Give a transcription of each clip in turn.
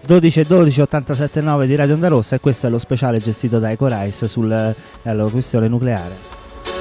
12 87 9 di Radio Onda Rossa, e questo è lo speciale gestito da Ecorice sulla questione nucleare.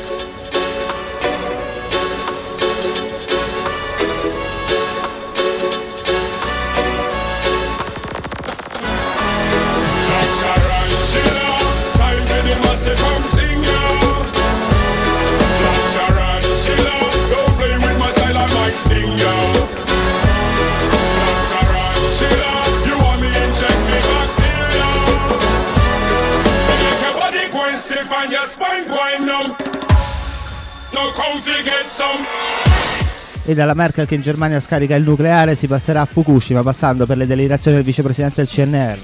E dalla Merkel che in Germania scarica il nucleare si passerà a Fukushima, passando per le deliberazioni del vicepresidente del CNR.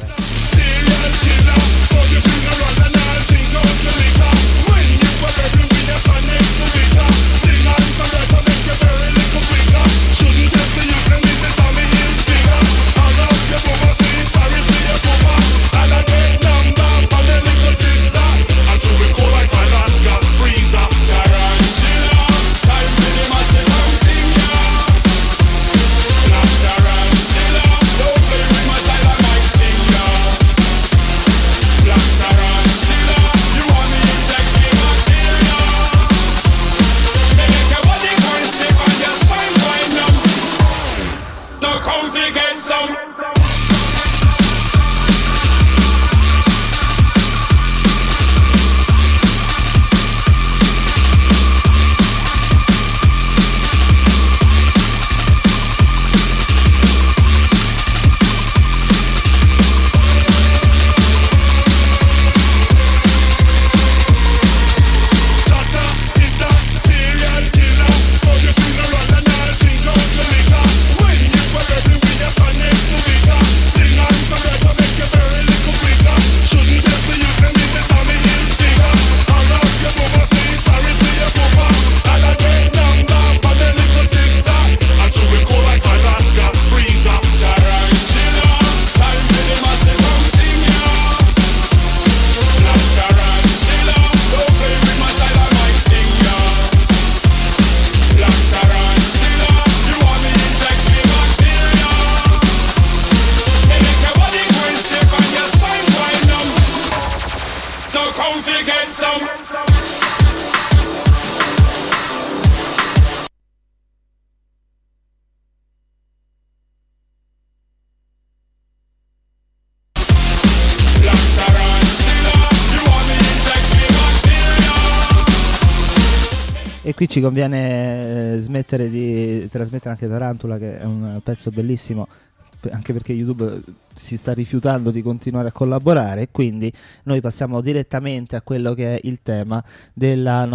E qui ci conviene smettere di trasmettere anche Tarantula, che è un pezzo bellissimo, anche perché YouTube si sta rifiutando di continuare a collaborare, e quindi noi passiamo direttamente a quello che è il tema della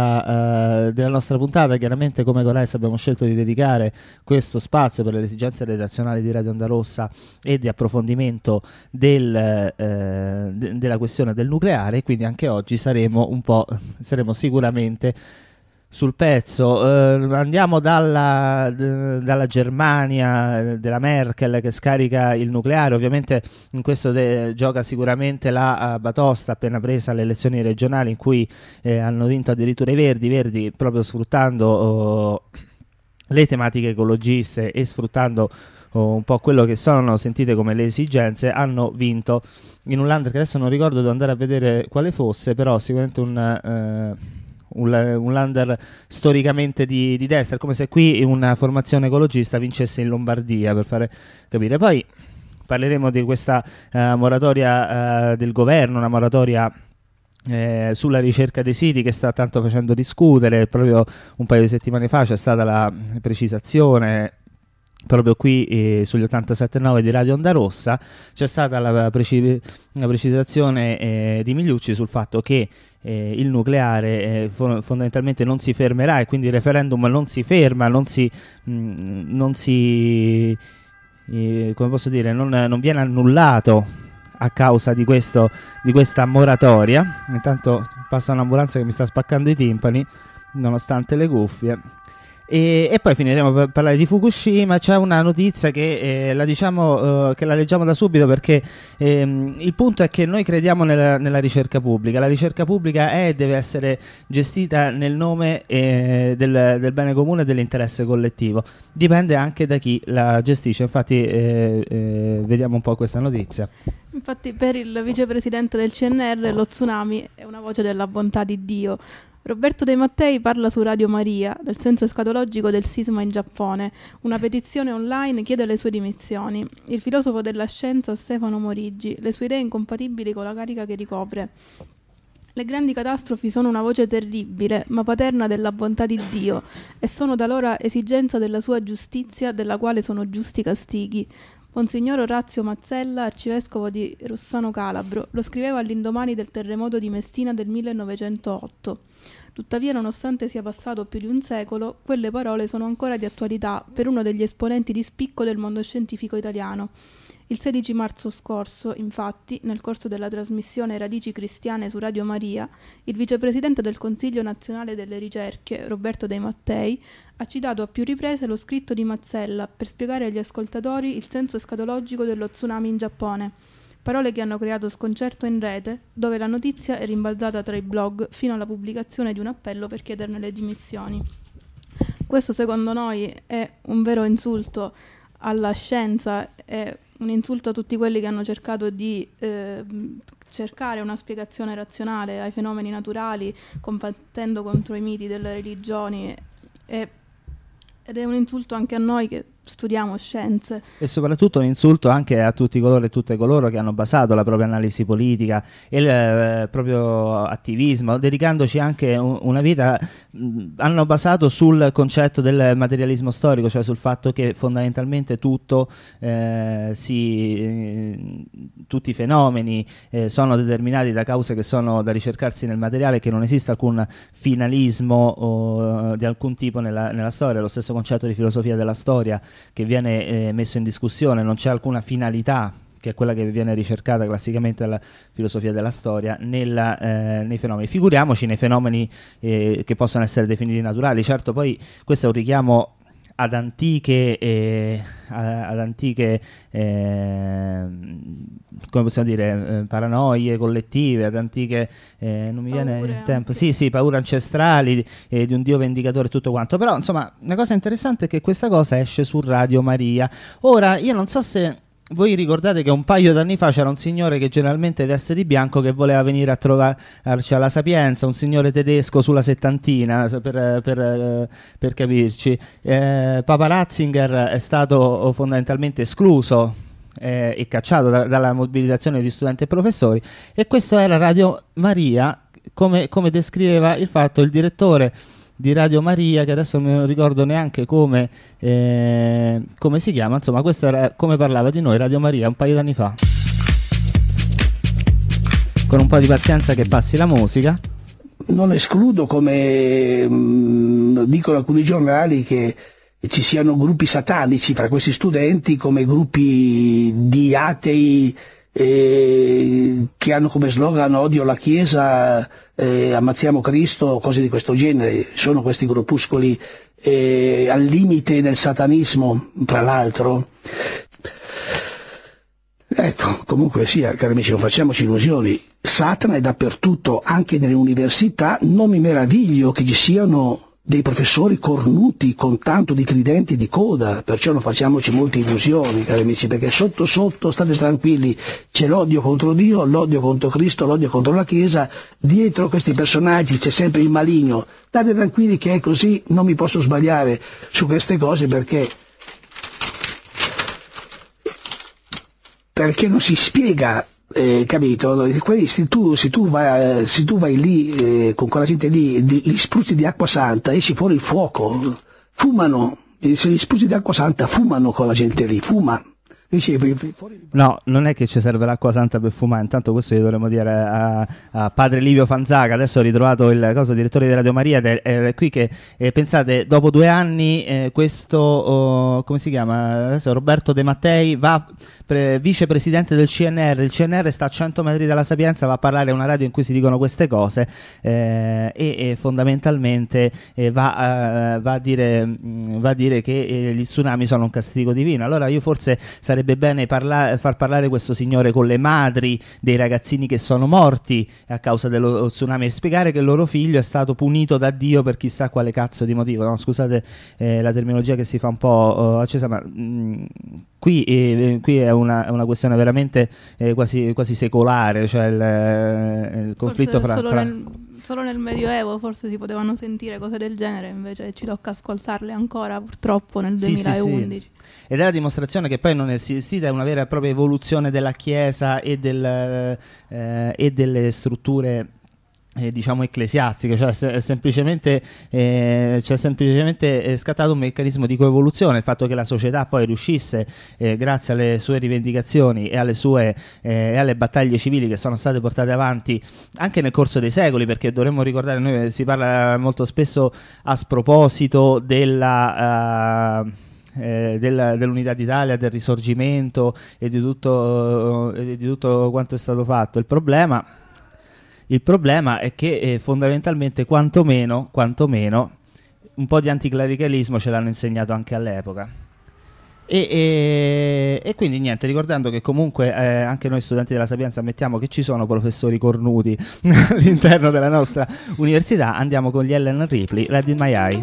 nostra puntata. Chiaramente come Ecorice abbiamo scelto di dedicare questo spazio per le esigenze redazionali di Radio Onda Rossa e di approfondimento della questione del nucleare, quindi anche oggi saremo sicuramente sul pezzo. Andiamo dalla Germania, della Merkel, che scarica il nucleare. Ovviamente in questo gioca sicuramente la batosta appena presa alle elezioni regionali, in cui hanno vinto addirittura i Verdi proprio sfruttando le tematiche ecologiste e sfruttando un po' quello che sono sentite come le esigenze. Hanno vinto in un land che adesso non ricordo, devo andare a vedere quale fosse, però sicuramente un lander storicamente di destra. È come se qui una formazione ecologista vincesse in Lombardia, per fare capire. Poi parleremo di questa moratoria del governo, una moratoria sulla ricerca dei siti che sta tanto facendo discutere. Proprio un paio di settimane fa c'è stata la precisazione, proprio qui sugli 87.9 di Radio Onda Rossa, c'è stata la precisazione di Migliucci sul fatto che il nucleare fondamentalmente non si fermerà, e quindi il referendum non si ferma, non viene annullato a causa di questa moratoria. Intanto passa un'ambulanza che mi sta spaccando i timpani nonostante le cuffie. E poi finiremo per parlare di Fukushima. C'è una notizia che la diciamo, che la leggiamo da subito, perché il punto è che noi crediamo nella ricerca pubblica. La ricerca pubblica è e deve essere gestita nel nome del bene comune e dell'interesse collettivo. Dipende anche da chi la gestisce. Infatti vediamo un po' questa notizia. Infatti per il vicepresidente del CNR lo tsunami è una voce della bontà di Dio. Roberto De Mattei parla su Radio Maria del senso escatologico del sisma in Giappone. Una petizione online chiede le sue dimissioni. Il filosofo della scienza Stefano Morigi, le sue idee incompatibili con la carica che ricopre. Le grandi catastrofi sono una voce terribile, ma paterna della bontà di Dio, e sono talora esigenza della sua giustizia, della quale sono giusti castighi. Monsignor Orazio Mazzella, arcivescovo di Rossano Calabro, lo scriveva all'indomani del terremoto di Messina del 1908. Tuttavia, nonostante sia passato più di un secolo, quelle parole sono ancora di attualità per uno degli esponenti di spicco del mondo scientifico italiano. Il 16 marzo scorso, infatti, nel corso della trasmissione Radici Cristiane su Radio Maria, il vicepresidente del Consiglio Nazionale delle Ricerche, Roberto De Mattei, ha citato a più riprese lo scritto di Mazzella per spiegare agli ascoltatori il senso escatologico dello tsunami in Giappone. Parole che hanno creato sconcerto in rete, dove la notizia è rimbalzata tra i blog fino alla pubblicazione di un appello per chiederne le dimissioni. Questo, secondo noi, è un vero insulto alla scienza, è un insulto a tutti quelli che hanno cercato di cercare una spiegazione razionale ai fenomeni naturali, combattendo contro i miti delle religioni, ed è un insulto anche a noi che studiamo scienze. E soprattutto un insulto anche a tutti coloro e tutte coloro che hanno basato la propria analisi politica e il proprio attivismo, dedicandoci anche una vita, hanno basato sul concetto del materialismo storico, cioè sul fatto che fondamentalmente tutti i fenomeni sono determinati da cause che sono da ricercarsi nel materiale, che non esiste alcun finalismo di alcun tipo nella storia. Lo stesso concetto di filosofia della storia che viene messo in discussione, non c'è alcuna finalità, che è quella che viene ricercata classicamente dalla filosofia della storia, nei fenomeni. Figuriamoci nei fenomeni che possono essere definiti naturali. Certo, poi questo è un richiamo ad antiche come possiamo dire, paranoie collettive, ad antiche non mi viene il tempo, paure ancestrali di un Dio vendicatore e tutto quanto. Però insomma, una cosa interessante è che questa cosa esce su Radio Maria. Ora, io non so se voi ricordate che un paio d'anni fa c'era un signore che generalmente veste di bianco, che voleva venire a trovarci alla Sapienza, un signore tedesco sulla settantina, per capirci. Papa Ratzinger è stato fondamentalmente escluso e cacciato dalla mobilitazione di studenti e professori, e questo era Radio Maria, come descriveva il fatto il direttore di Radio Maria, che adesso non ricordo neanche come si chiama. Insomma, questo era come parlava di noi Radio Maria un paio d'anni fa. Con un po' di pazienza che passi la musica. Non escludo, come dicono alcuni giornali, che ci siano gruppi satanici fra questi studenti, come gruppi di atei che hanno come slogan odio la Chiesa, ammazziamo Cristo, cose di questo genere. Sono questi gruppuscoli al limite del satanismo, tra l'altro. Ecco, comunque sia, cari amici, non facciamoci illusioni, Satana è dappertutto, anche nelle università. Non mi meraviglio che ci siano dei professori cornuti con tanto di tridenti di coda, perciò non facciamoci molte illusioni, cari amici, perché sotto sotto, state tranquilli, c'è l'odio contro Dio, l'odio contro Cristo, l'odio contro la Chiesa. Dietro questi personaggi c'è sempre il maligno. State tranquilli che è così, non mi posso sbagliare su queste cose, perché non si spiega, capito? Se tu vai lì con quella gente lì, li spruzzi di acqua santa, esci fuori il fuoco, fumano, se li spruzzi di acqua santa fumano con la gente lì, fuma, No, non è che ci serve l'acqua santa per fumare, intanto questo gli dovremmo dire a padre Livio Fanzaga, adesso ho ritrovato il direttore di Radio Maria, è qui che pensate, dopo 2 anni questo, come si chiama? Adesso Roberto De Mattei va vicepresidente del CNR, il CNR sta a 100 metri dalla Sapienza, va a parlare a una radio in cui si dicono queste cose e fondamentalmente va a dire che gli tsunami sono un castigo divino. Allora io forse sarebbe bene far parlare questo signore con le madri dei ragazzini che sono morti a causa dello tsunami e spiegare che il loro figlio è stato punito da Dio per chissà quale cazzo di motivo. No, scusate la terminologia che si fa un po' accesa, ma qui è una questione veramente quasi secolare, cioè il conflitto solo nel Medioevo forse si potevano sentire cose del genere, invece ci tocca ascoltarle ancora purtroppo nel 2011. Sì. Ed è la dimostrazione che poi non è esistita una vera e propria evoluzione della Chiesa e delle strutture diciamo ecclesiastiche, cioè c'è semplicemente scattato un meccanismo di coevoluzione, il fatto che la società poi riuscisse grazie alle sue rivendicazioni e alle battaglie civili che sono state portate avanti anche nel corso dei secoli, perché dovremmo ricordare, noi si parla molto spesso a sproposito dell'unità d'Italia, del Risorgimento e di tutto quanto è stato fatto. Il problema è che fondamentalmente quantomeno un po' di anticlericalismo ce l'hanno insegnato anche all'epoca. E quindi niente, ricordando che comunque anche noi studenti della Sapienza ammettiamo che ci sono professori cornuti all'interno della nostra università, andiamo con gli Ellen Ripley, Red in My Eye.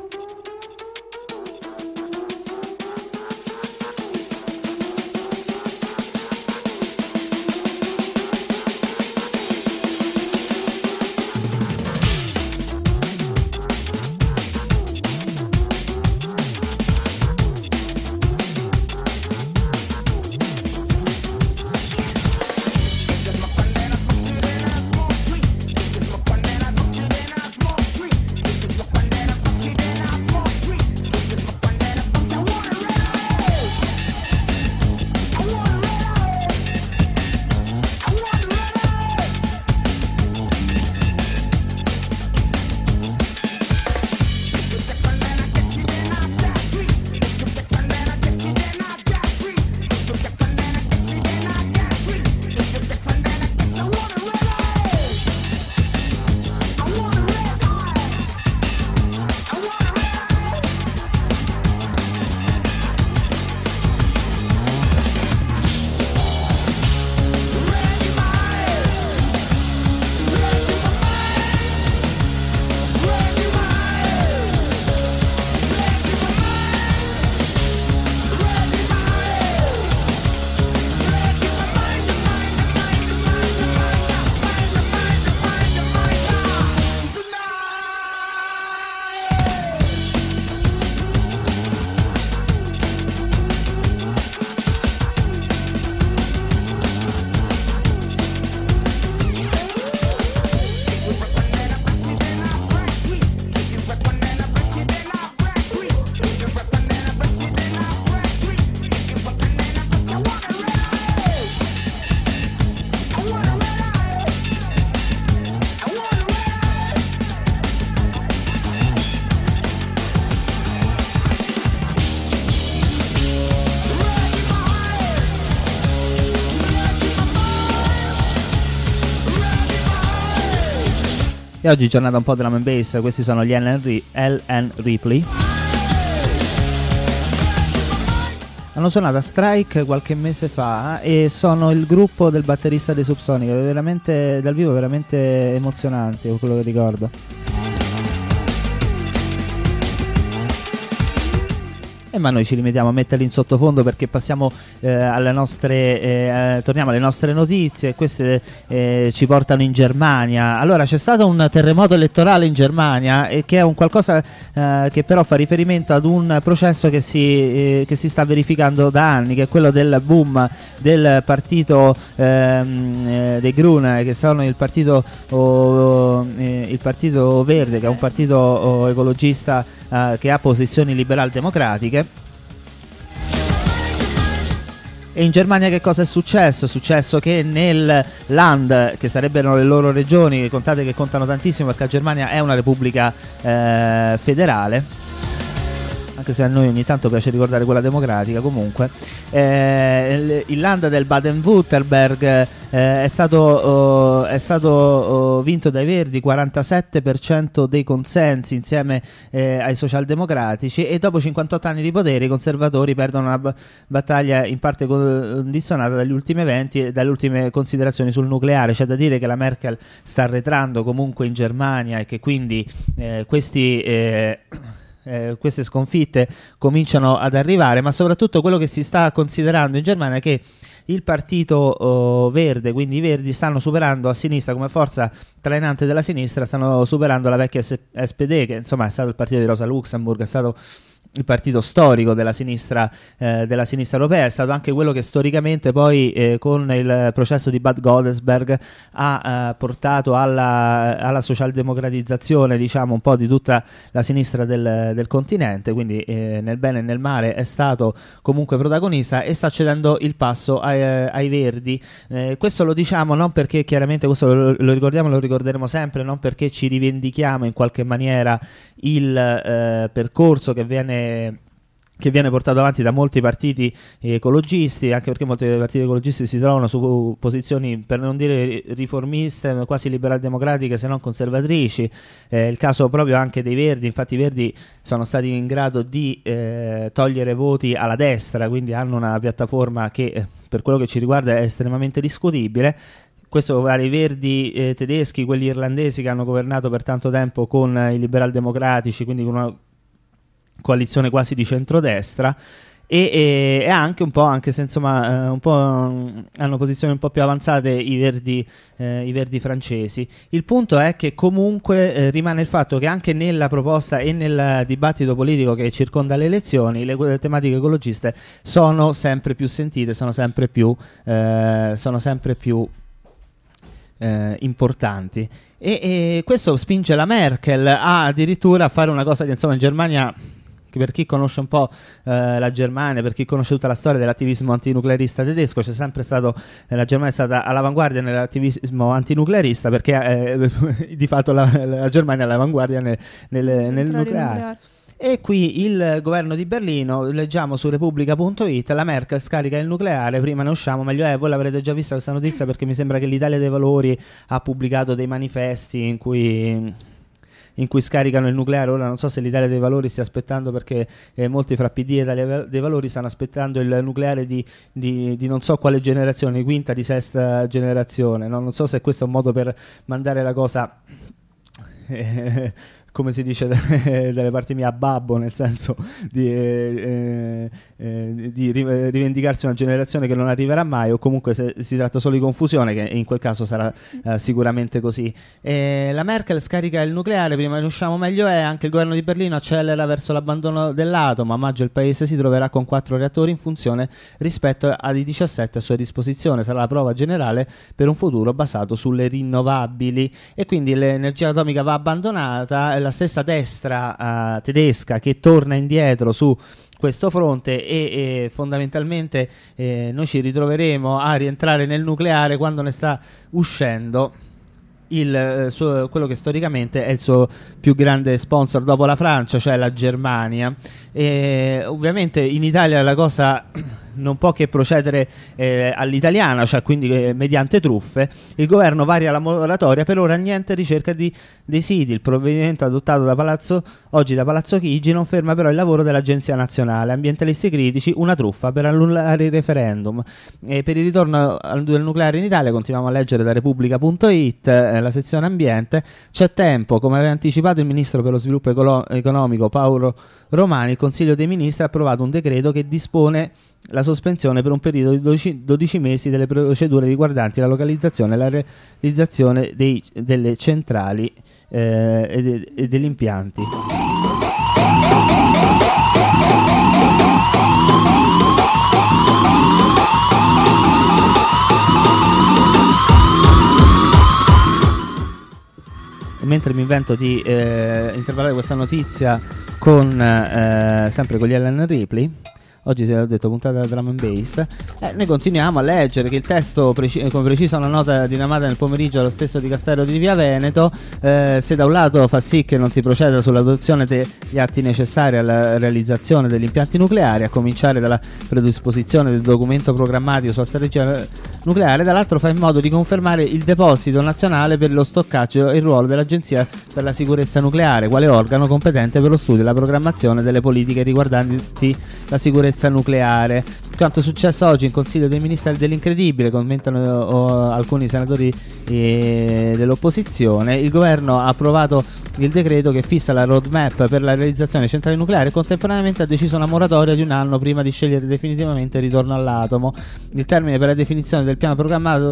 E oggi giornata un po' drum and bass, questi sono gli Ellen Ripley. Hanno suonato a Strike qualche mese fa e sono il gruppo del batterista dei Subsonic, veramente dal vivo veramente emozionante, quello che ricordo. Ma noi ci limitiamo a metterli in sottofondo perché passiamo torniamo alle nostre notizie. Queste ci portano in Germania. Allora, c'è stato un terremoto elettorale in Germania che è un qualcosa che però fa riferimento ad un processo che si sta verificando da anni, che è quello del boom del partito dei Grünen, che sono il partito verde, che è un partito ecologista che ha posizioni liberal democratiche. E in Germania che cosa è successo? È successo che nel Land, che sarebbero le loro regioni, contate che contano tantissimo perché la Germania è una repubblica federale, anche se a noi ogni tanto piace ricordare quella democratica, comunque il Land del Baden-Württemberg è stato vinto dai Verdi, 47% dei consensi insieme ai socialdemocratici, e dopo 58 anni di potere i conservatori perdono una battaglia in parte condizionata dagli ultimi eventi e dalle ultime considerazioni sul nucleare. C'è da dire che la Merkel sta arretrando comunque in Germania e che quindi queste sconfitte cominciano ad arrivare, ma soprattutto quello che si sta considerando in Germania è che il partito verde, quindi i Verdi, stanno superando a sinistra come forza trainante della sinistra, stanno superando la vecchia SPD, che insomma è stato il partito di Rosa Luxemburg, è stato il partito storico della sinistra europea, è stato anche quello che storicamente poi con il processo di Bad Godesberg ha portato alla socialdemocratizzazione, diciamo, un po' di tutta la sinistra del continente, quindi nel bene e nel male è stato comunque protagonista e sta cedendo il passo ai Verdi. Questo lo diciamo non perché chiaramente questo lo ricordiamo, lo ricorderemo sempre, non perché ci rivendichiamo in qualche maniera il percorso che viene portato avanti da molti partiti ecologisti, anche perché molti partiti ecologisti si trovano su posizioni, per non dire riformiste, quasi liberal-democratiche, se non conservatrici. Il caso proprio anche dei Verdi, infatti i Verdi sono stati in grado di togliere voti alla destra, quindi hanno una piattaforma che per quello che ci riguarda è estremamente discutibile. Questo vale i Verdi tedeschi, quelli irlandesi che hanno governato per tanto tempo con i liberal-democratici, quindi con una coalizione quasi di centrodestra, e anche un po', anche se insomma un po' hanno posizioni un po' più avanzate i verdi francesi. Il punto è che comunque rimane il fatto che anche nella proposta e nel dibattito politico che circonda le elezioni le tematiche ecologiste sono sempre più sentite, sono sempre più importanti, e questo spinge la Merkel a addirittura fare una cosa che insomma in Germania, che per chi conosce un po' la Germania, per chi conosce tutta la storia dell'attivismo antinuclearista tedesco, c'è sempre stato, la Germania è stata all'avanguardia nell'attivismo antinuclearista, perché di fatto la Germania è all'avanguardia nel nucleare. E qui il governo di Berlino, leggiamo su Repubblica.it, la Merkel scarica il nucleare, prima ne usciamo, meglio è. Voi l'avrete già vista questa notizia perché mi sembra che l'Italia dei Valori ha pubblicato dei manifesti in cui scaricano il nucleare. Ora non so se l'Italia dei Valori stia aspettando, perché molti fra PD e Italia dei Valori stanno aspettando il nucleare di non so quale generazione, di quinta, di sesta generazione, no? Non so se questo è un modo per mandare la cosa come si dice dalle parti mie, a babbo, nel senso di rivendicarsi una generazione che non arriverà mai, o comunque se si tratta solo di confusione, che in quel caso sarà sicuramente così. La Merkel scarica il nucleare, prima ne usciamo meglio è. Anche il governo di Berlino accelera verso l'abbandono dell'atomo. A maggio il paese si troverà con 4 reattori in funzione rispetto ai 17 a sua disposizione. Sarà la prova generale per un futuro basato sulle rinnovabili, e quindi l'energia atomica va abbandonata. La stessa destra tedesca che torna indietro su questo fronte, e fondamentalmente noi ci ritroveremo a rientrare nel nucleare quando ne sta uscendo quello che storicamente è il suo più grande sponsor dopo la Francia, cioè la Germania. Ovviamente in Italia la cosa non può che procedere all'italiana, cioè quindi mediante truffe. Il governo varia la moratoria, per ora niente ricerca dei siti. Il provvedimento adottato oggi da Palazzo Chigi non ferma però il lavoro dell'Agenzia Nazionale. Ambientalisti critici, una truffa per annullare il referendum. Per il ritorno del nucleare in Italia continuiamo a leggere da Repubblica.it, la sezione ambiente. C'è tempo, come aveva anticipato il ministro per lo sviluppo economico Paolo Romani. Il Consiglio dei Ministri ha approvato un decreto che dispone la sospensione per un periodo di 12 mesi delle procedure riguardanti la localizzazione e la realizzazione delle centrali e degli impianti. Mentre mi invento di intervallare questa notizia con sempre con gli Ellen Ripley, oggi si è detto puntata da drum and bass, noi continuiamo a leggere che il testo, come precisa una nota dinamata nel pomeriggio allo stesso Dicastero di Via Veneto, se da un lato fa sì che non si proceda sull'adozione degli atti necessari alla realizzazione degli impianti nucleari, a cominciare dalla predisposizione del documento programmatico sulla strategia nucleare, dall'altro fa in modo di confermare il deposito nazionale per lo stoccaggio e il ruolo dell'Agenzia per la sicurezza nucleare, quale organo competente per lo studio e la programmazione delle politiche riguardanti la sicurezza nucleare. Quanto successo oggi in Consiglio dei Ministri dell'incredibile, commentano alcuni senatori dell'opposizione. Il governo ha approvato il decreto che fissa la roadmap per la realizzazione di centrali nucleari e contemporaneamente ha deciso una moratoria di un anno prima di scegliere definitivamente il ritorno all'atomo. Il termine per la definizione del piano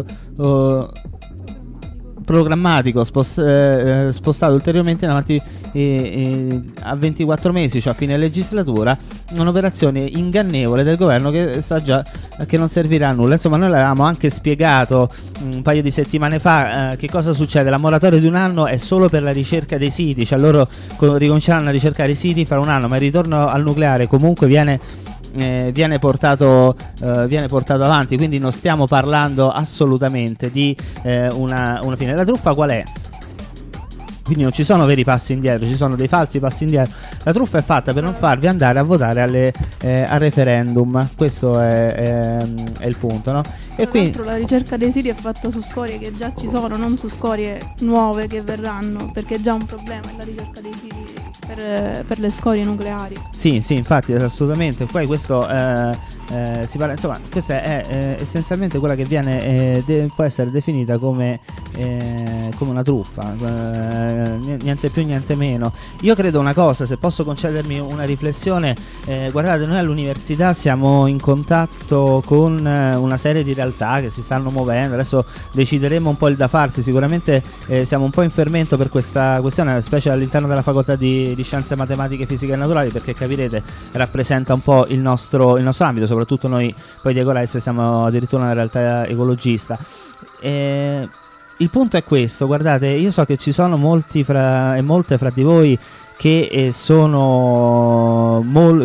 programmatico spostato ulteriormente in avanti a 24 mesi, cioè a fine legislatura, un'operazione ingannevole del governo che sa già che non servirà a nulla. Insomma, noi l'avevamo anche spiegato un paio di settimane fa che cosa succede. La moratoria di un anno è solo per la ricerca dei siti, cioè loro ricominceranno a ricercare i siti fra un anno, ma il ritorno al nucleare comunque viene portato avanti, quindi non stiamo parlando assolutamente di una fine. La truffa qual è? Quindi non ci sono veri passi indietro, ci sono dei falsi passi indietro. La truffa è fatta per non farvi andare a votare al referendum. Questo è il punto, no? E quindi la ricerca dei siti è fatta su scorie che già ci sono, non su scorie nuove che verranno, perché è già un problema la ricerca dei siti per le scorie nucleari. Sì, infatti, assolutamente. Poi questo si parla, insomma, questa è essenzialmente quella che viene può essere definita come una truffa, niente più niente meno. Io credo una cosa, se posso concedermi una riflessione, guardate, noi all'università siamo in contatto con una serie di realtà che si stanno muovendo, adesso decideremo un po' il da farsi, sicuramente siamo un po' in fermento per questa questione, specie all'interno della facoltà di scienze matematiche, fisiche e naturali, perché capirete rappresenta un po' il nostro ambito, soprattutto noi poi di Ecolife siamo addirittura una realtà ecologista. Il punto è questo, guardate, io so che ci sono molte fra di voi che sono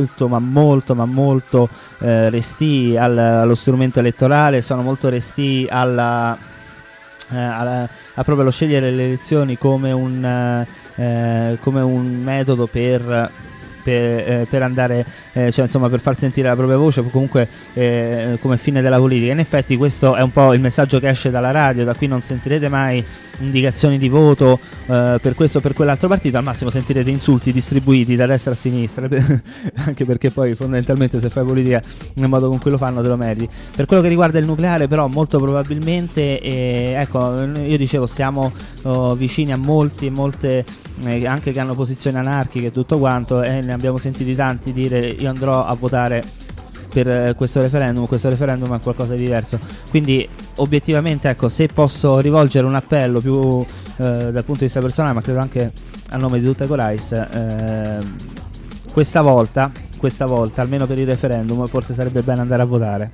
molto restii allo strumento elettorale, sono molto restii a proprio lo scegliere le elezioni come un metodo per andare, cioè insomma per far sentire la propria voce, comunque come fine della politica. In effetti questo è un po' il messaggio che esce dalla radio, da qui non sentirete mai indicazioni di voto per questo o per quell'altro partito, al massimo sentirete insulti distribuiti da destra a sinistra anche perché poi fondamentalmente se fai politica nel modo con cui lo fanno te lo meriti. Per quello che riguarda il nucleare però molto probabilmente ecco, io dicevo siamo vicini a molte anche che hanno posizioni anarchiche e tutto quanto, e ne abbiamo sentiti tanti dire io andrò a votare per questo referendum è qualcosa di diverso. Quindi obiettivamente, ecco, se posso rivolgere un appello più dal punto di vista personale, ma credo anche a nome di tutta Ecolife, questa volta almeno per il referendum forse sarebbe bene andare a votare.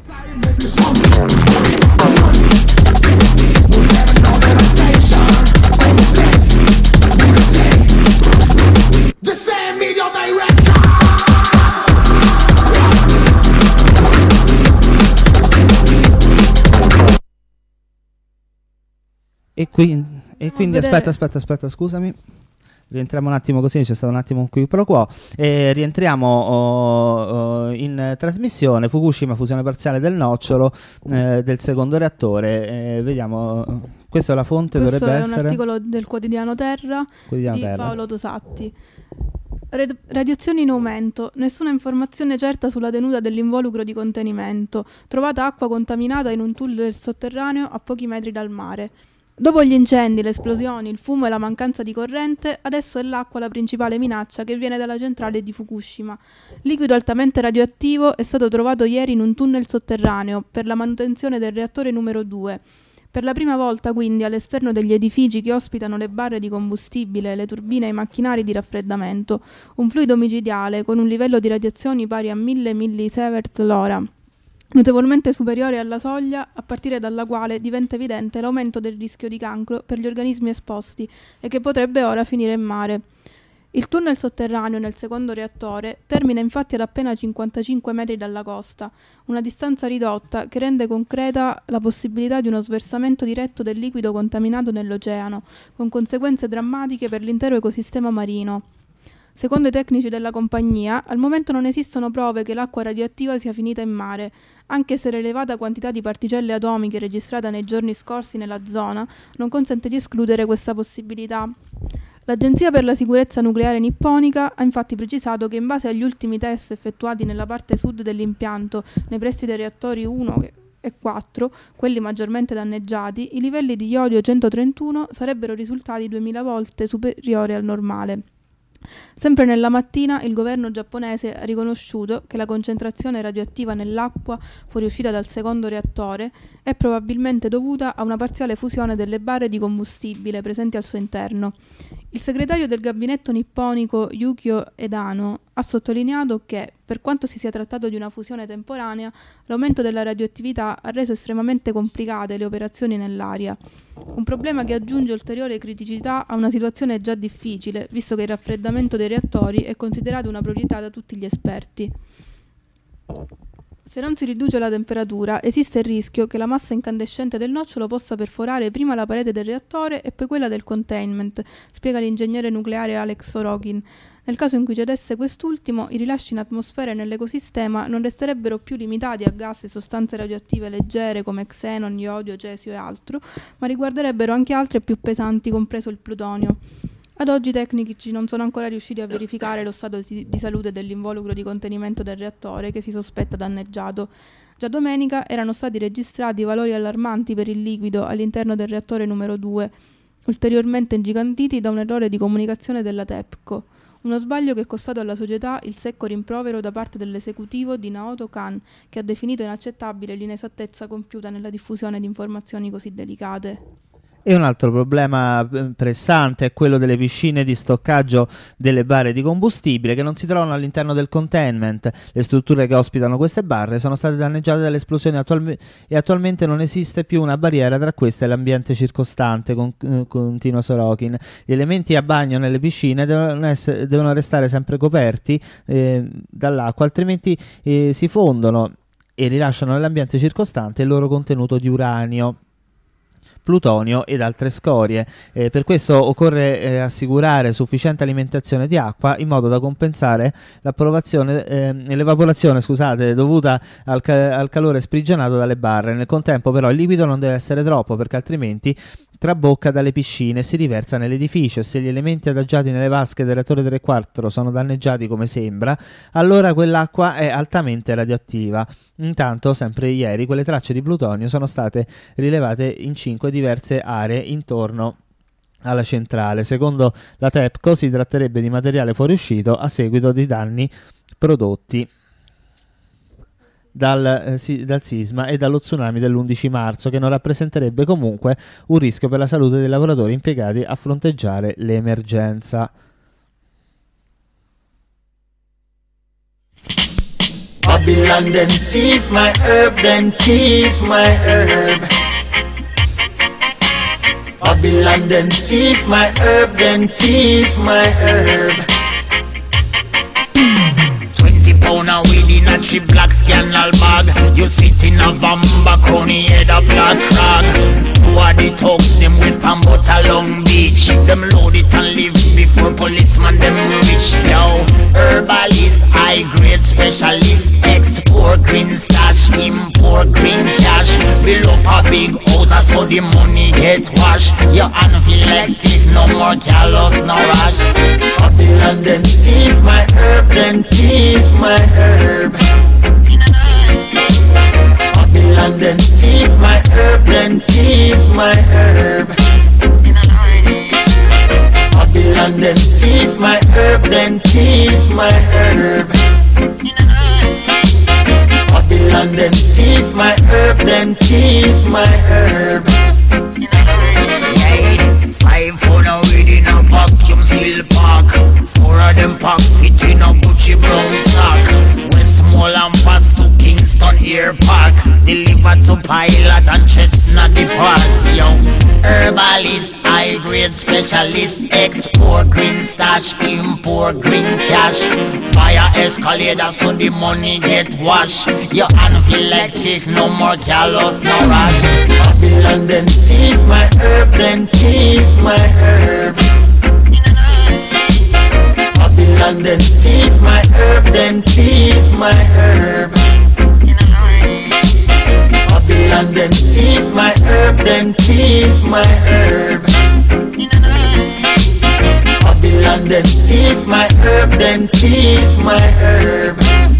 E quindi aspetta, scusami. Rientriamo un attimo così, c'è stato un attimo un qui pro quo. Rientriamo in trasmissione. Fukushima, fusione parziale del nocciolo del secondo reattore. Vediamo, questa è la fonte, questo dovrebbe essere. Questo è un articolo del quotidiano Terra di Paolo Tosatti. Radiazioni in aumento, nessuna informazione certa sulla tenuta dell'involucro di contenimento. Trovata acqua contaminata in un tunnel sotterraneo a pochi metri dal mare. Dopo gli incendi, le esplosioni, il fumo e la mancanza di corrente, adesso è l'acqua la principale minaccia che viene dalla centrale di Fukushima. Liquido altamente radioattivo è stato trovato ieri in un tunnel sotterraneo per la manutenzione del reattore numero 2. Per la prima volta, quindi, all'esterno degli edifici che ospitano le barre di combustibile, le turbine e i macchinari di raffreddamento, un fluido micidiale con un livello di radiazioni pari a 1000 millisievert l'ora, notevolmente superiore alla soglia a partire dalla quale diventa evidente l'aumento del rischio di cancro per gli organismi esposti e che potrebbe ora finire in mare. Il tunnel sotterraneo nel secondo reattore termina infatti ad appena 55 metri dalla costa, una distanza ridotta che rende concreta la possibilità di uno sversamento diretto del liquido contaminato nell'oceano, con conseguenze drammatiche per l'intero ecosistema marino. Secondo i tecnici della compagnia, al momento non esistono prove che l'acqua radioattiva sia finita in mare, anche se l'elevata quantità di particelle atomiche registrata nei giorni scorsi nella zona non consente di escludere questa possibilità. L'Agenzia per la sicurezza nucleare nipponica ha infatti precisato che in base agli ultimi test effettuati nella parte sud dell'impianto, nei pressi dei reattori 1 e 4, quelli maggiormente danneggiati, i livelli di iodio 131 sarebbero risultati 2000 volte superiori al normale. Sempre nella mattina il governo giapponese ha riconosciuto che la concentrazione radioattiva nell'acqua fuoriuscita dal secondo reattore è probabilmente dovuta a una parziale fusione delle barre di combustibile presenti al suo interno. Il segretario del gabinetto nipponico Yukio Edano ha sottolineato che, per quanto si sia trattato di una fusione temporanea, l'aumento della radioattività ha reso estremamente complicate le operazioni nell'aria. Un problema che aggiunge ulteriore criticità a una situazione già difficile, visto che il raffreddamento dei reattori è considerato una priorità da tutti gli esperti. Se non si riduce la temperatura, esiste il rischio che la massa incandescente del nocciolo possa perforare prima la parete del reattore e poi quella del containment, spiega l'ingegnere nucleare Alex Sorokin. Nel caso in cui cedesse quest'ultimo, i rilasci in atmosfera e nell'ecosistema non resterebbero più limitati a gas e sostanze radioattive leggere come xenon, iodio, cesio e altro, ma riguarderebbero anche altre più pesanti, compreso il plutonio. Ad oggi i tecnici non sono ancora riusciti a verificare lo stato di salute dell'involucro di contenimento del reattore che si sospetta danneggiato. Già domenica erano stati registrati valori allarmanti per il liquido all'interno del reattore numero 2, ulteriormente ingigantiti da un errore di comunicazione della TEPCO. Uno sbaglio che è costato alla società il secco rimprovero da parte dell'esecutivo di Naoto Kan, che ha definito inaccettabile l'inesattezza compiuta nella diffusione di informazioni così delicate. E un altro problema pressante è quello delle piscine di stoccaggio delle barre di combustibile che non si trovano all'interno del containment. Le strutture che ospitano queste barre sono state danneggiate dalle esplosioni e attualmente non esiste più una barriera tra queste e l'ambiente circostante, continua Sorokin. Gli elementi a bagno nelle piscine devono restare sempre coperti dall'acqua, altrimenti si fondono e rilasciano nell'ambiente circostante il loro contenuto di uranio, plutonio ed altre scorie. Per questo occorre assicurare sufficiente alimentazione di acqua in modo da compensare l'evaporazione dovuta al calore sprigionato dalle barre. Nel contempo però il liquido non deve essere troppo, perché altrimenti trabocca dalle piscine e si riversa nell'edificio. Se gli elementi adagiati nelle vasche del reattore 3/4 sono danneggiati come sembra, allora quell'acqua è altamente radioattiva. Intanto, sempre ieri, quelle tracce di plutonio sono state rilevate in 5 diverse aree intorno alla centrale. Secondo la TEPCO si tratterebbe di materiale fuoriuscito a seguito di danni prodotti dal sisma e dallo tsunami dell'11 marzo, che non rappresenterebbe comunque un rischio per la salute dei lavoratori impiegati a fronteggiare l'emergenza. Babylon them thief my herb, them thief my herb. Babylon them thief my herb, them thief my herb. 20 pound of weed in a 3 black scandal bag. You sit in a Vamba Coney head a black rag. Who are the thugs, them with Pambota Long Beach? Them load it and leave before policeman them rich. Yo, herbalist, high grade specialist, export green stash, import green cash. Build up a big house so the money get washed. Your hand feel like sick, no more callous, no rush. Babylon them thief my herb, them thief my herb. Babylon them thief my herb, them thief my herb. Babylon them thief my herb, them thief my herb. Babylon them thief my herb, them thief my herb. Yeah, 5 pound of weed in a vacuum seal pack. 4 of them pack fit in a Gucci brown sack. Westmoreland pass to Kingston Air Park. delivered to pilot and chestnut depart, yo. Herbalist, high grade specialist, export green starch, import green cash. Buy a escalator so the money get washed. Your hand feel like sick, no more callous, no rush. Babylon then thief my herb, then thief my herb. Babylon then thief my herb, then thief my herb. Babylon then thief my herb, then thief my herb. Babylon then thief my herb, then thief my herb.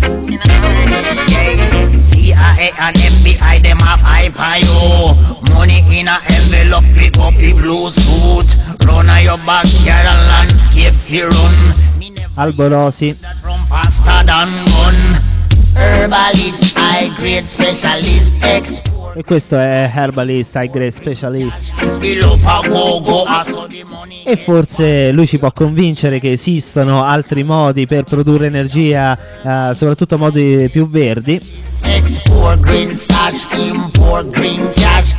CIA and FBI them have hype on you. Money in a envelope, pick up the blue suit. Run on your backyard and landscape fi run. Alborosi. Run faster than gun. Herbalist, high grade specialist, export. E questo è Herbalist, High Grade Specialist. E forse lui ci può convincere che esistono altri modi per produrre energia, soprattutto modi più verdi. Export green starch, import green cash.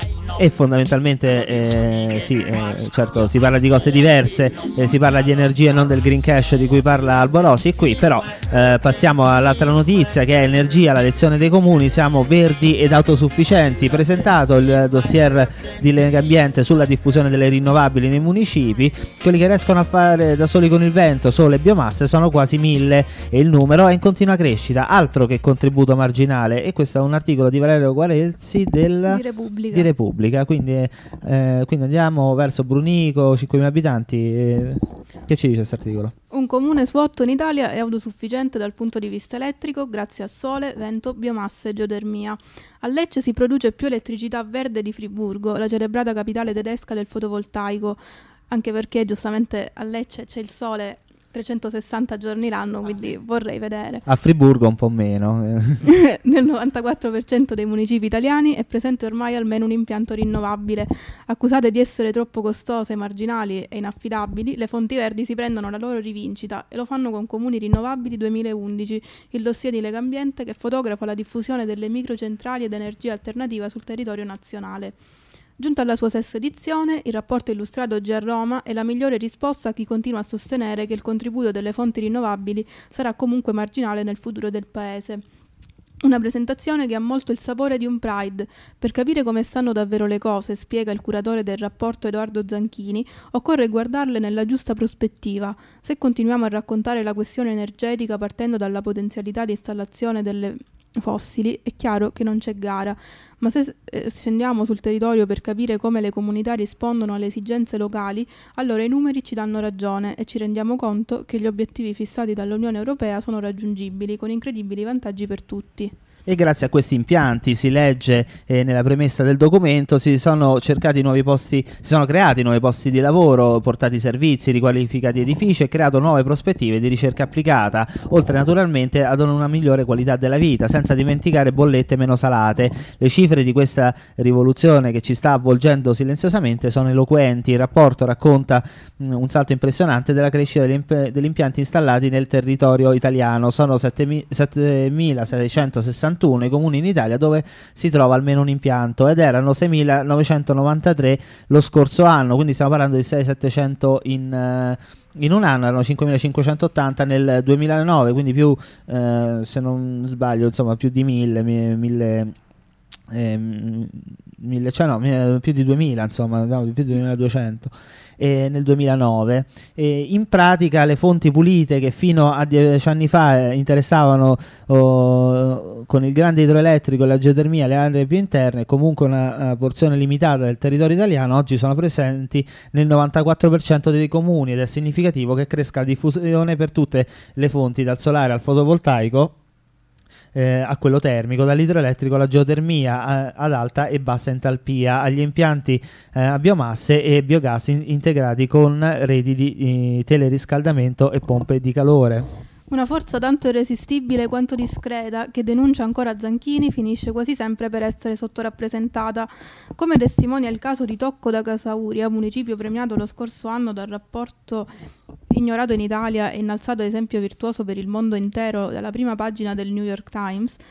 E fondamentalmente certo si parla di cose diverse, si parla di energia e non del green cash di cui parla Alborosi qui, però passiamo all'altra notizia che è energia, la lezione dei comuni. Siamo verdi ed autosufficienti. Presentato il dossier di Legambiente sulla diffusione delle rinnovabili nei municipi. Quelli che riescono a fare da soli con il vento, sole e biomasse sono quasi 1000 e il numero è in continua crescita, altro che contributo marginale. E questo è un articolo di Valerio Guarezzi di Repubblica. Quindi andiamo verso Brunico, 5.000 abitanti. Che ci dice questo articolo? Un comune su 8 in Italia è autosufficiente dal punto di vista elettrico grazie a sole, vento, biomasse e geotermia. A Lecce si produce più elettricità verde di Friburgo, la celebrata capitale tedesca del fotovoltaico, anche perché giustamente a Lecce c'è il sole 360 giorni l'anno, quindi vorrei vedere. A Friburgo un po' meno. Nel 94% dei municipi italiani è presente ormai almeno un impianto rinnovabile. Accusate di essere troppo costose, marginali e inaffidabili, le fonti verdi si prendono la loro rivincita e lo fanno con Comuni Rinnovabili 2011, il dossier di Legambiente che fotografa la diffusione delle microcentrali ed energia alternativa sul territorio nazionale. Giunta alla sua sesta edizione, il rapporto illustrato oggi a Roma è la migliore risposta a chi continua a sostenere che il contributo delle fonti rinnovabili sarà comunque marginale nel futuro del Paese. Una presentazione che ha molto il sapore di un Pride. Per capire come stanno davvero le cose, spiega il curatore del rapporto Edoardo Zanchini, occorre guardarle nella giusta prospettiva. Se continuiamo a raccontare la questione energetica partendo dalla potenzialità di installazione delle fossili, è chiaro che non c'è gara, ma se scendiamo sul territorio per capire come le comunità rispondono alle esigenze locali, allora i numeri ci danno ragione e ci rendiamo conto che gli obiettivi fissati dall'Unione Europea sono raggiungibili con incredibili vantaggi per tutti. E grazie a questi impianti, si legge nella premessa del documento, si sono creati nuovi posti di lavoro, portati servizi, riqualificati edifici e creato nuove prospettive di ricerca applicata, oltre naturalmente ad una migliore qualità della vita, senza dimenticare bollette meno salate. Le cifre di questa rivoluzione che ci sta avvolgendo silenziosamente sono eloquenti. Il rapporto racconta un salto impressionante della crescita degli impianti installati nel territorio italiano. Sono 7.661 i comuni in Italia dove si trova almeno un impianto ed erano 6.993 lo scorso anno, quindi stiamo parlando di 6.700 in un anno, erano 5.580 nel 2009, quindi più, se non sbaglio, insomma più di 1.000, più di 2.000, insomma, no, più di 2.200 nel 2009. In pratica le fonti pulite che fino a 10 anni fa interessavano con il grande idroelettrico e la geotermia le aree più interne, comunque una porzione limitata del territorio italiano, oggi sono presenti nel 94% dei comuni ed è significativo che cresca la diffusione per tutte le fonti, dal solare al fotovoltaico a quello termico, dall'idroelettrico alla geotermia ad alta e bassa entalpia, agli impianti a biomasse e biogas integrati con reti di teleriscaldamento e pompe di calore. Una forza tanto irresistibile quanto discreta che, denuncia ancora Zanchini, finisce quasi sempre per essere sottorappresentata, come testimonia il caso di Tocco da Casauria, municipio premiato lo scorso anno dal rapporto Ignorato in Italia e innalzato a esempio virtuoso per il mondo intero dalla prima pagina del New York Times.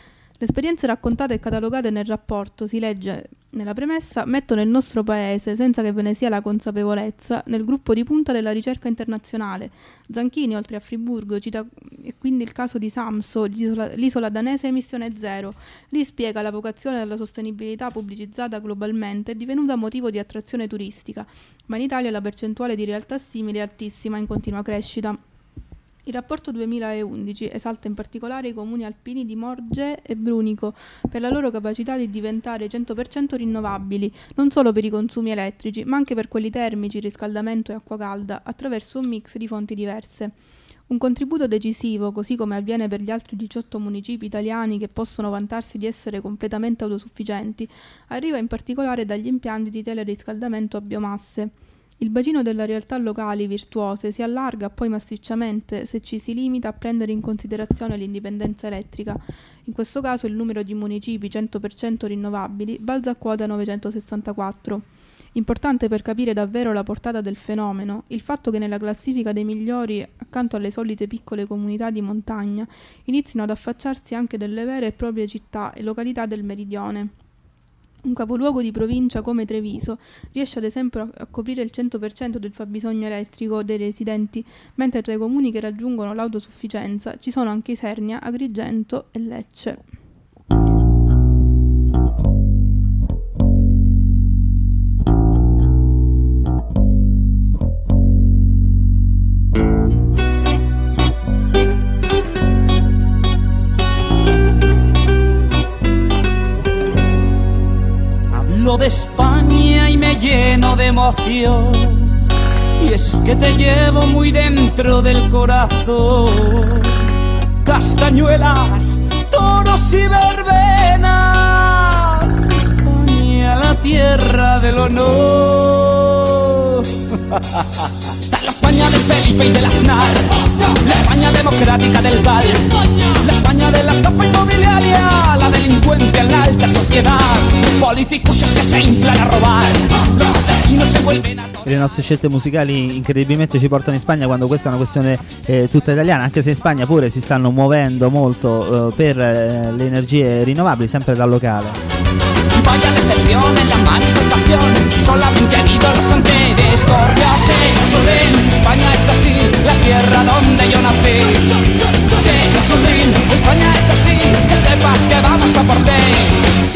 Le esperienze raccontate e catalogate nel rapporto, si legge nella premessa, mettono il nostro paese, senza che ve ne sia la consapevolezza, nel gruppo di punta della ricerca internazionale. Zanchini, oltre a Friburgo, cita quindi il caso di Samso, l'isola danese emissione zero. Lì spiega la vocazione della sostenibilità pubblicizzata globalmente è divenuta motivo di attrazione turistica, ma in Italia la percentuale di realtà simili è altissima, in continua crescita. Il rapporto 2011 esalta in particolare i comuni alpini di Morge e Brunico per la loro capacità di diventare 100% rinnovabili, non solo per i consumi elettrici, ma anche per quelli termici, riscaldamento e acqua calda, attraverso un mix di fonti diverse. Un contributo decisivo, così come avviene per gli altri 18 municipi italiani che possono vantarsi di essere completamente autosufficienti, arriva in particolare dagli impianti di teleriscaldamento a biomasse. Il bacino delle realtà locali virtuose si allarga poi massicciamente se ci si limita a prendere in considerazione l'indipendenza elettrica. In questo caso il numero di municipi 100% rinnovabili balza a quota 964. Importante per capire davvero la portata del fenomeno, il fatto che nella classifica dei migliori, accanto alle solite piccole comunità di montagna, inizino ad affacciarsi anche delle vere e proprie città e località del meridione. Un capoluogo di provincia come Treviso riesce ad esempio a coprire il 100% del fabbisogno elettrico dei residenti, mentre tra i comuni che raggiungono l'autosufficienza ci sono anche Isernia, Agrigento e Lecce. Hablo de España y me lleno de emoción, y es que te llevo muy dentro del corazón. Castañuelas, toros y verbenas, España, la tierra del honor. Está la España del Felipe y del Aznar, la España democrática del Val, la España de la estafa inmobiliaria, la delincuencia en la alta sociedad, politicuchos che si inflan a robar, los asesinos se vuelven a... Le nostre scelte musicali incredibilmente ci portano in Spagna, quando questa è una questione tutta italiana, anche se in Spagna pure si stanno muovendo molto per le energie rinnovabili, sempre dal locale. Vaya decepción en la manifestación, solamente han ido los anteriores. Córgase, Gasolín, España es así, la tierra donde yo nací. Sí, Gasolín, España es así, que sepas que vamos a por ti. Sí.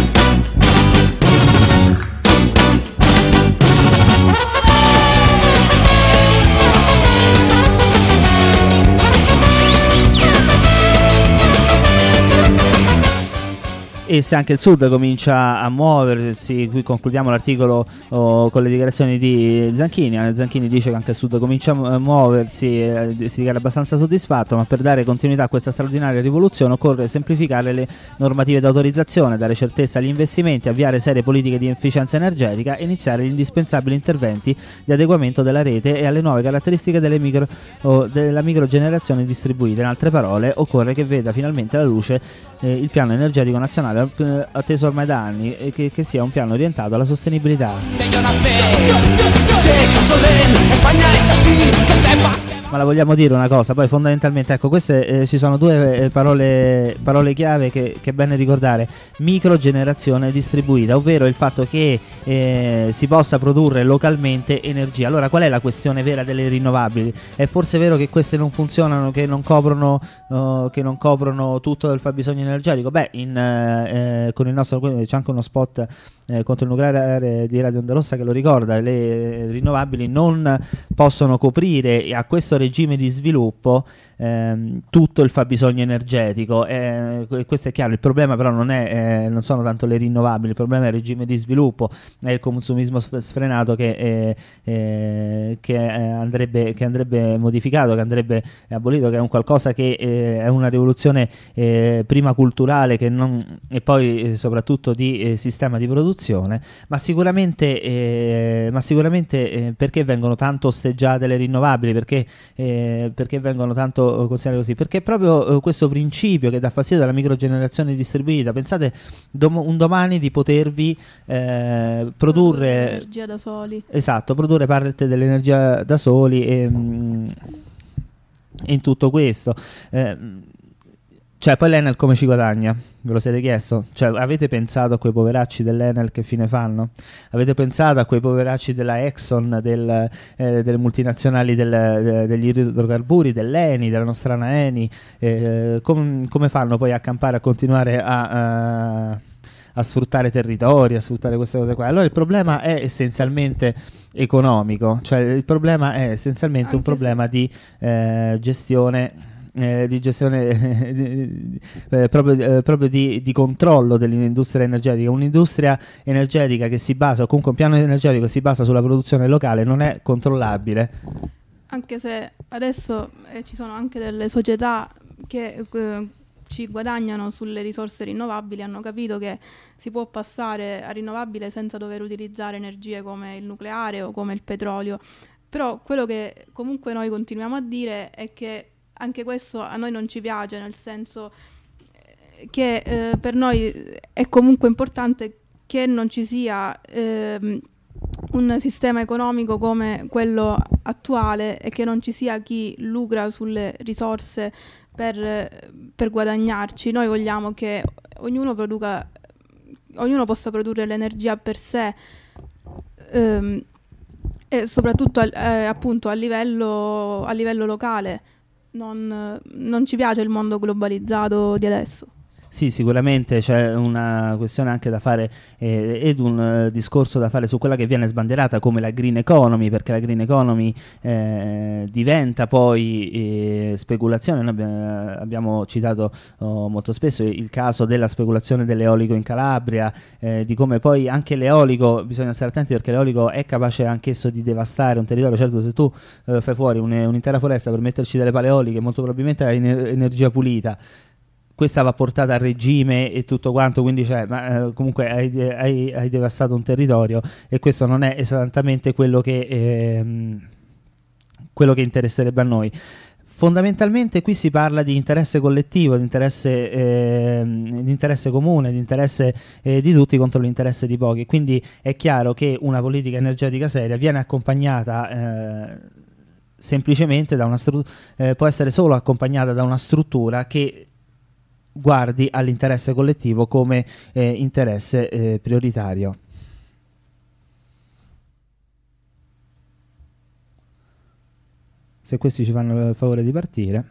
E se anche il Sud comincia a muoversi, qui concludiamo l'articolo con le dichiarazioni di Zanchini. Zanchini dice che anche il Sud comincia a muoversi, si dichiara abbastanza soddisfatto, ma per dare continuità a questa straordinaria rivoluzione occorre semplificare le normative d'autorizzazione, dare certezza agli investimenti, avviare serie politiche di efficienza energetica e iniziare gli indispensabili interventi di adeguamento della rete e alle nuove caratteristiche della microgenerazione distribuita. In altre parole, occorre che veda finalmente la luce il piano energetico nazionale atteso ormai da anni, e che sia un piano orientato alla sostenibilità. Ma la vogliamo dire una cosa, poi fondamentalmente, ecco, queste ci sono due parole chiave che è bene ricordare: microgenerazione distribuita, ovvero il fatto che si possa produrre localmente energia. Allora, qual è la questione vera delle rinnovabili? È forse vero che queste non funzionano, che non coprono tutto il fabbisogno energetico? Beh, con il nostro c'è anche uno spot contro il nucleare di Radio Onda Rossa che lo ricorda. Le rinnovabili non possono coprire a questo regime di sviluppo tutto il fabbisogno energetico, questo è chiaro. Il problema però non sono tanto le rinnovabili, il problema è il regime di sviluppo, è il consumismo sfrenato che andrebbe modificato, che andrebbe abolito, che è un qualcosa che è una rivoluzione prima culturale e poi soprattutto di sistema di produzione. Ma sicuramente perché vengono tanto osteggiate le rinnovabili, perché vengono tanto considerate così? Perché è proprio questo principio che dà fastidio alla microgenerazione distribuita. Pensate un domani di potervi produrre energia da soli. Esatto, produrre parte dell'energia da soli, e in tutto questo Cioè, poi l'Enel come ci guadagna? Ve lo siete chiesto? Cioè, avete pensato a quei poveracci dell'Enel che fine fanno? Avete pensato a quei poveracci della Exxon, delle multinazionali degli idrocarburi, dell'Eni, della nostrana Eni? Come fanno poi a campare, a continuare a sfruttare territori, a sfruttare queste cose qua? Allora il problema è essenzialmente economico, cioè il problema è essenzialmente Anche un problema di gestione proprio di controllo dell'industria energetica. Un'industria energetica che si basa, o comunque un piano energetico che si basa sulla produzione locale, non è controllabile. Anche se adesso ci sono anche delle società che ci guadagnano sulle risorse rinnovabili, hanno capito che si può passare a rinnovabile senza dover utilizzare energie come il nucleare o come il petrolio. Però quello che comunque noi continuiamo a dire è che anche questo a noi non ci piace, nel senso che per noi è comunque importante che non ci sia un sistema economico come quello attuale e che non ci sia chi lucra sulle risorse per guadagnarci. Noi vogliamo che ognuno possa produrre l'energia per sé, e soprattutto appunto a livello locale. Non ci piace il mondo globalizzato di adesso. Sì, sicuramente c'è una questione anche da fare ed un discorso da fare su quella che viene sbandierata come la green economy, perché la green economy diventa poi speculazione. Noi abbiamo citato molto spesso il caso della speculazione dell'eolico in Calabria, di come poi anche l'eolico, bisogna stare attenti perché l'eolico è capace anch'esso di devastare un territorio. Certo, se tu fai fuori un'intera foresta per metterci delle pale eoliche, molto probabilmente hai energia pulita, questa va portata a regime e tutto quanto, quindi comunque hai devastato un territorio, e questo non è esattamente quello che interesserebbe a noi. Fondamentalmente qui si parla di interesse collettivo, di interesse comune, di interesse di tutti contro l'interesse di pochi. Quindi è chiaro che una politica energetica seria viene accompagnata semplicemente da può essere solo accompagnata da una struttura che guardi all'interesse collettivo come interesse prioritario. Se questi ci fanno il favore di partire,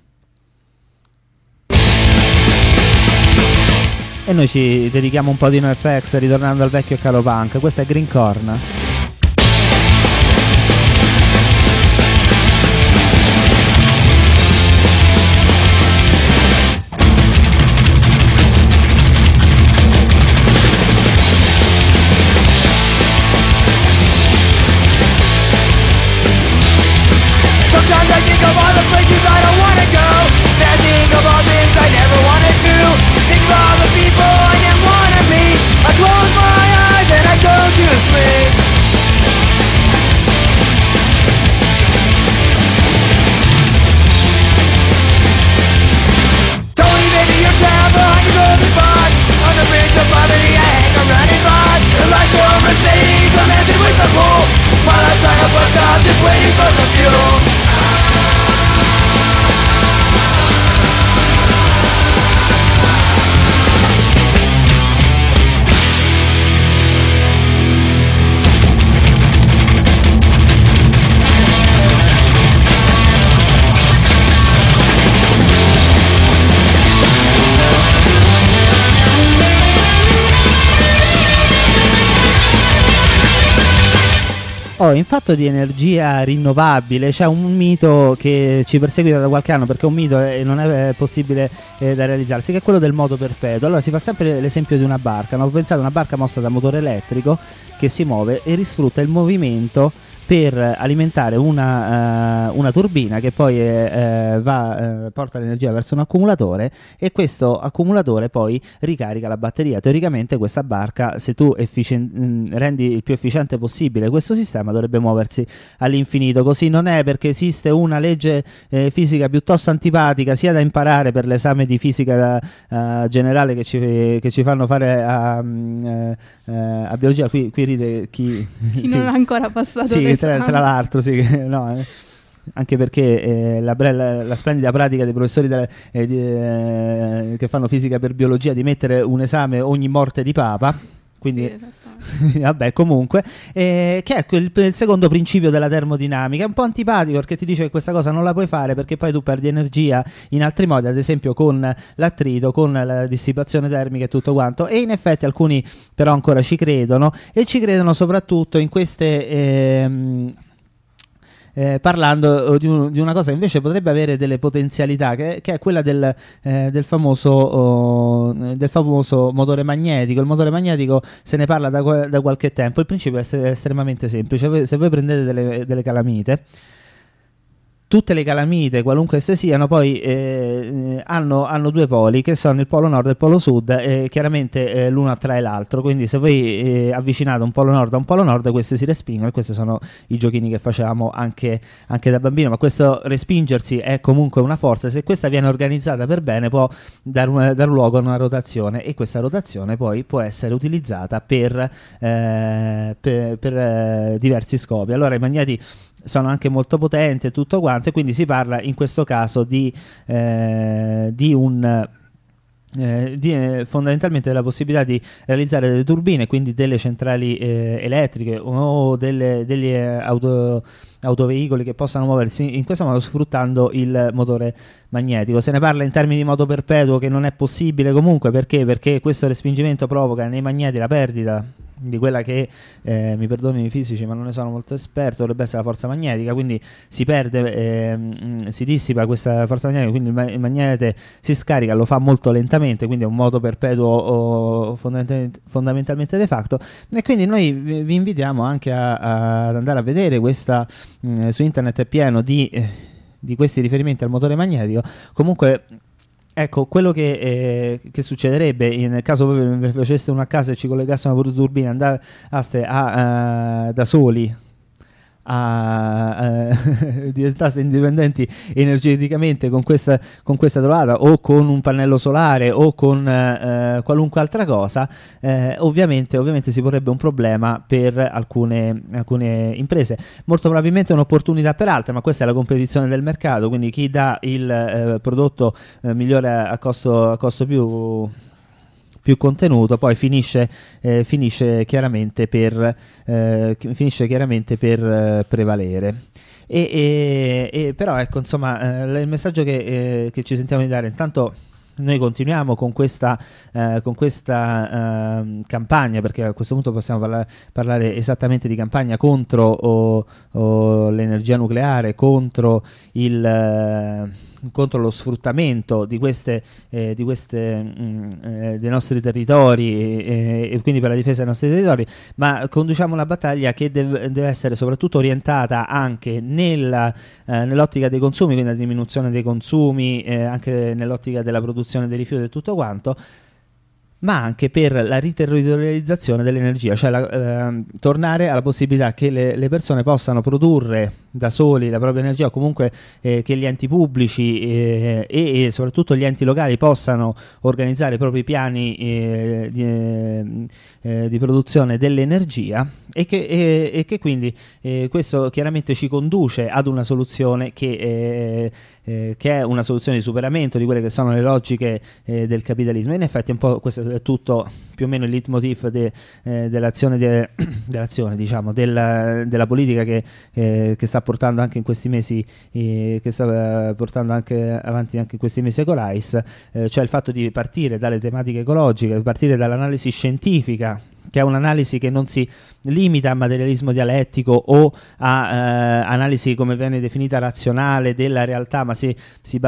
e noi ci dedichiamo un po' di NoFX ritornando al vecchio caro punk. Questa è Green Corn. Sometimes I think of all the places I don't wanna go, then I think of all things I never wanna do. Think of all the people I didn't wanna meet. I close my eyes and I go to sleep. Tony, baby, you're trapped behind your golden bond. On the bridge of poverty I hang around and ride. The lights are on Mercedes, I'm dancing with the pool, while outside a bus stop just waiting for some fuel. In fatto di energia rinnovabile c'è un mito che ci perseguita da qualche anno, perché è un mito e non è possibile da realizzarsi, che è quello del moto perpetuo. Allora si fa sempre l'esempio di una barca, no? Pensate a una barca mossa da motore elettrico che si muove e risfrutta il movimento per alimentare una turbina che poi porta l'energia verso un accumulatore, e questo accumulatore poi ricarica la batteria. Teoricamente questa barca, se tu rendi il più efficiente possibile questo sistema, dovrebbe muoversi all'infinito. Così non è, perché esiste una legge fisica piuttosto antipatica, sia da imparare per l'esame di fisica generale che ci fanno fare a biologia. Qui ride chi non ha ancora passato. Sì, tra l'altro sì, no, anche perché la splendida pratica dei professori che fanno fisica per biologia di mettere un esame ogni morte di papa, quindi vabbè, comunque che è il secondo principio della termodinamica. È un po' antipatico perché ti dice che questa cosa non la puoi fare perché poi tu perdi energia in altri modi, ad esempio con l'attrito, con la dissipazione termica e tutto quanto, e in effetti alcuni però ancora ci credono, e ci credono soprattutto in queste parlando di una cosa che invece potrebbe avere delle potenzialità, che è quella del famoso motore magnetico. Il motore magnetico se ne parla da qualche tempo. Il principio è estremamente semplice. Se voi prendete delle calamite, tutte le calamite, qualunque esse siano, poi hanno due poli, che sono il polo nord e il polo sud, e chiaramente l'uno attrae l'altro. Quindi se voi avvicinate un polo nord a un polo nord, queste si respingono, e questi sono i giochini che facevamo anche da bambino. Ma questo respingersi è comunque una forza. Se questa viene organizzata per bene, può dar luogo a una rotazione, e questa rotazione poi può essere utilizzata per diversi scopi. Allora i magneti sono anche molto potenti e tutto quanto, e quindi si parla in questo caso fondamentalmente della possibilità di realizzare delle turbine, quindi delle centrali elettriche o degli autoveicoli che possano muoversi in questo modo sfruttando il motore magnetico. Se ne parla in termini di moto perpetuo, che non è possibile comunque, perché questo respingimento provoca nei magneti la perdita di quella che, mi perdonino i fisici ma non ne sono molto esperto, dovrebbe essere la forza magnetica. Quindi si perde, si dissipa questa forza magnetica, quindi il magnete si scarica, lo fa molto lentamente, quindi è un moto perpetuo fondamentalmente de facto. E quindi noi vi invitiamo anche ad andare a vedere questa, su internet è pieno di questi riferimenti al motore magnetico. Comunque, ecco, quello che succederebbe nel caso voi faceste una casa e ci collegasse una turbina, andaste da soli diventasse indipendenti energeticamente con questa trovata, o con un pannello solare o con qualunque altra cosa, ovviamente si porrebbe un problema per alcune imprese, molto probabilmente un'opportunità per altre, ma questa è la competizione del mercato. Quindi chi dà il prodotto migliore a costo più contenuto poi finisce chiaramente per prevalere. Però ecco, insomma, il messaggio che ci sentiamo di dare: intanto noi continuiamo con questa campagna, perché a questo punto possiamo parlare esattamente di campagna contro l'energia nucleare, contro lo sfruttamento dei nostri territori, e quindi per la difesa dei nostri territori, ma conduciamo una battaglia che deve essere soprattutto orientata anche nell'ottica dei consumi, quindi la diminuzione dei consumi, anche nell'ottica della produzione dei rifiuti e tutto quanto, ma anche per la riterritorializzazione dell'energia, cioè tornare alla possibilità che le persone possano produrre da soli la propria energia, o comunque che gli enti pubblici e soprattutto gli enti locali possano organizzare i propri piani di produzione dell'energia, e che quindi questo chiaramente ci conduce ad una soluzione che è una soluzione di superamento di quelle che sono le logiche del capitalismo. In effetti un po' questo è tutto più o meno il leitmotiv dell'azione diciamo della politica che sta portando anche in questi mesi, che sta portando anche avanti anche in questi mesi Ecolais, cioè il fatto di partire dalle tematiche ecologiche, partire dall'analisi scientifica, che è un'analisi che non si limita a materialismo dialettico o a analisi, come viene definita, razionale della realtà, ma si